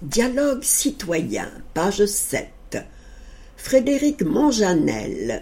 Dialogue citoyen, page 7. Frédéric Monjanel,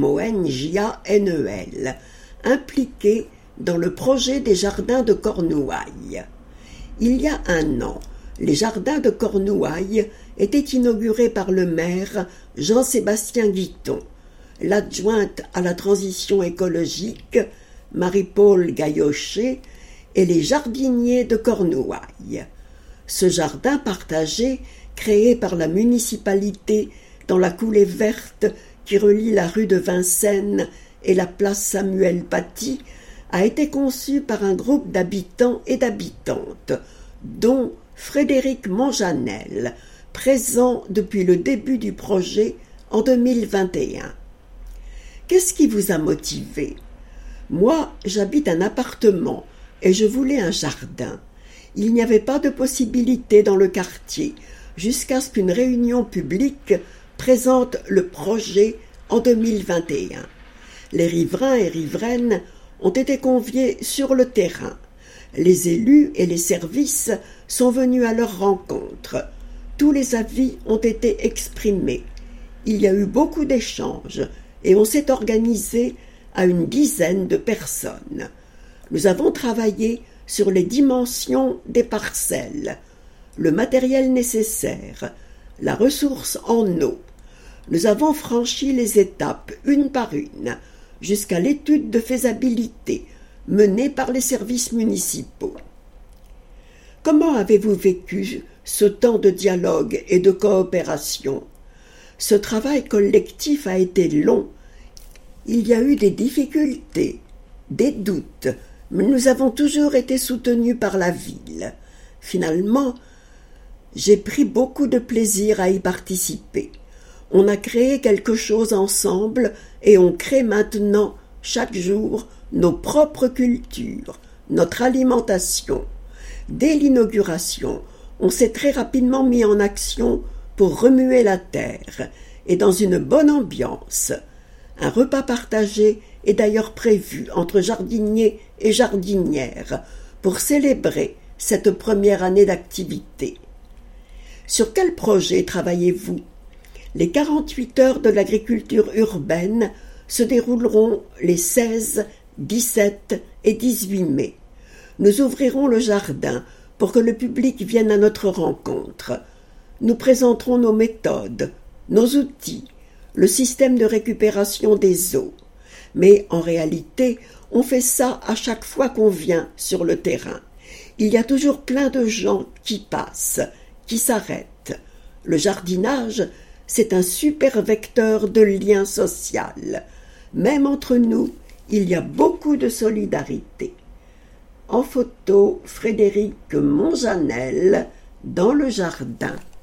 Monjanel, impliqué dans le projet des jardins de Cornouailles. Il y a un an, les jardins de Cornouailles étaient inaugurés par le maire Jean-Sébastien Guiton, l'adjointe à la transition écologique Marie-Paul Gaillochet et les jardiniers de Cornouailles. Ce jardin partagé, créé par la municipalité dans la coulée verte qui relie la rue de Vincennes et la place Samuel Paty, a été conçu par un groupe d'habitants et d'habitantes, dont Frédéric Monjanel, présent depuis le début du projet en 2021. Qu'est-ce qui vous a motivé ? Moi, j'habite un appartement et je voulais un jardin. Il n'y avait pas de possibilité dans le quartier, jusqu'à ce qu'une réunion publique présente le projet en 2021. Les riverains et riveraines ont été conviés sur le terrain. Les élus et les services sont venus à leur rencontre. Tous les avis ont été exprimés. Il y a eu beaucoup d'échanges et on s'est organisé à une dizaine de personnes. Nous avons travaillé sur les dimensions des parcelles, le matériel nécessaire, la ressource en eau. Nous avons franchi les étapes une par une, jusqu'à l'étude de faisabilité menée par les services municipaux. Comment avez-vous vécu ce temps de dialogue et de coopération ? Ce travail collectif a été long. Il y a eu des difficultés, des doutes, mais nous avons toujours été soutenus par la ville. Finalement, j'ai pris beaucoup de plaisir à y participer. On a créé quelque chose ensemble et on crée maintenant, chaque jour, nos propres cultures, notre alimentation. Dès l'inauguration, on s'est très rapidement mis en action pour remuer la terre et dans une bonne ambiance. Un repas partagé est d'ailleurs prévu entre jardiniers et jardinières pour célébrer cette première année d'activité. Sur quel projet travaillez-vous ? Les 48 heures de l'agriculture urbaine se dérouleront les 16, 17 et 18 mai. Nous ouvrirons le jardin pour que le public vienne à notre rencontre. Nous présenterons nos méthodes, nos outils, le système de récupération des eaux. Mais en réalité, on fait ça à chaque fois qu'on vient sur le terrain. Il y a toujours plein de gens qui passent, qui s'arrêtent. Le jardinage, c'est un super vecteur de lien social. Même entre nous, il y a beaucoup de solidarité. En photo, Frédéric Monjanel, dans le jardin.